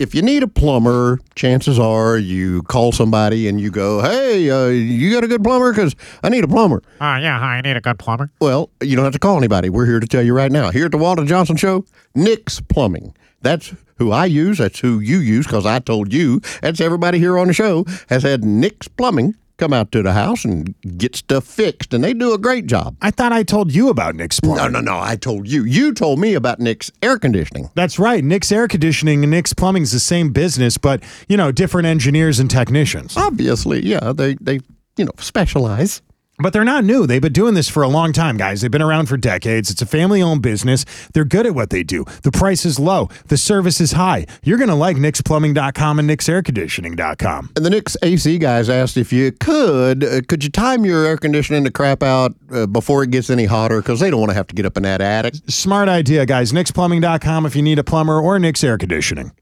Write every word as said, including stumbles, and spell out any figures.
if you need a plumber, chances are you call somebody and you go, hey, uh, you got a good plumber? Because I need a plumber. Uh, yeah, hi, I need a good plumber. Well, you don't have to call anybody. We're here to tell you right now. Here at the Walter Johnson Show, Nick's Plumbing. That's who I use. That's who you use because I told you. That's everybody here on the show has had Nick's Plumbing come out to the house and get stuff fixed, and they do a great job. I thought I told you about Nick's Plumbing. No, no, no. I told you. You told me about Nick's Air Conditioning. That's right. Nick's Air Conditioning and Nick's Plumbing is the same business, but, you know, different engineers and technicians. Obviously, yeah. They, they you know, specialize. But they're not new. They've been doing this for a long time, guys. They've been around for decades. It's a family-owned business. They're good at what they do. The price is low. The service is high. You're going to like Nick's Plumbing dot com and Nick's Air Conditioning dot com. And the Nick's A C guys asked if you could, uh, could you time your air conditioning to crap out uh, before it gets any hotter? Because they don't want to have to get up in that attic. Smart idea, guys. Nick's Plumbing dot com if you need a plumber or Nick's Air Conditioning.